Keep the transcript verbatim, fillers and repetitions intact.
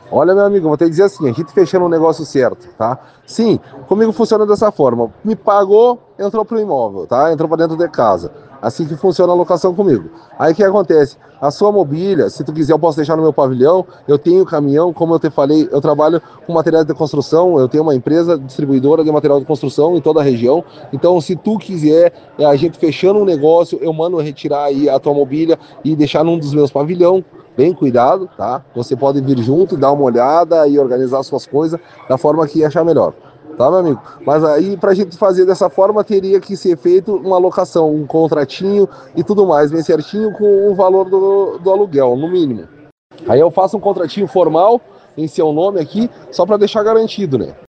Olha, meu amigo, eu vou te dizer assim, a gente fechando um negócio certo, tá? Sim, comigo funciona dessa forma. Me pagou, entrou pro imóvel, tá? Entrou para dentro de casa. Assim que funciona a locação comigo. Aí o que acontece? A sua mobília, se tu quiser, eu posso deixar no meu pavilhão. Eu tenho caminhão, como eu te falei, eu trabalho com materiais de construção. Eu tenho uma empresa distribuidora de material de construção em toda a região. Então, se tu quiser, é, a gente fechando um negócio, eu mando retirar aí a tua mobília e deixar num dos meus pavilhão. Bem cuidado, tá? Você pode vir junto, dar uma olhada e organizar suas coisas da forma que achar melhor. Tá, meu amigo? Mas aí, pra gente fazer dessa forma, teria que ser feito uma locação, um contratinho e tudo mais, bem certinho com o valor do, do aluguel, no mínimo. Aí eu faço um contratinho formal em seu nome aqui, só para deixar garantido, né?